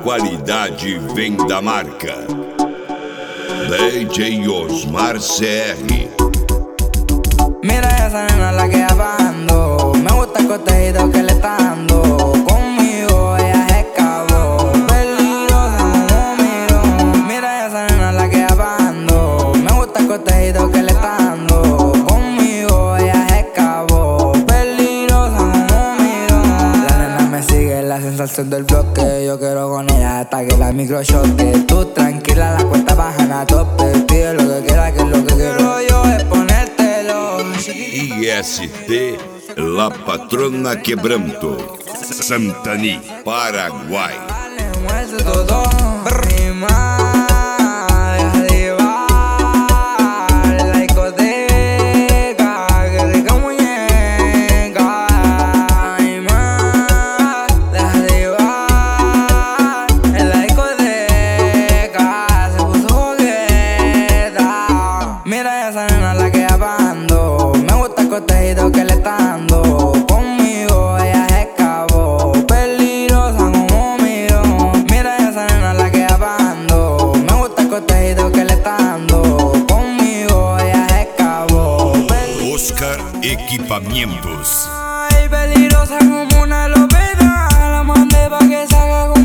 qualidade vem da marca. DJ Osmar CR. Mira esa nena la que ando. Me gusta el cotejito que le está dando. Conmigo ella se escapó. Peligrosa como miro. Mira esa nena la que ando. Me gusta el cotejito que le está dando. Conmigo ella se escapó. Peligrosa como miro. La nena me sigue, la sensación del bloque. Yo quiero con ella hasta que la micro choque. Tú tranquila, la cuenta bajan a tope. Pide lo que quiera, que es lo que quiero yo es ponértelo. IST, La Patrona Quebranto, Santaní, Paraguay. Todo rima. Mira esa nena la que ando. Me gusta el cotejito que le está dando. Conmigo ella se escapó. Peligrosa como miro. Mira esa nena la que ando. Me gusta el cotejito que le está dando. Conmigo ella se escapó. Oscar Equipamientos. Ay, peligrosa como una lopeta. La mandé pa' que salga con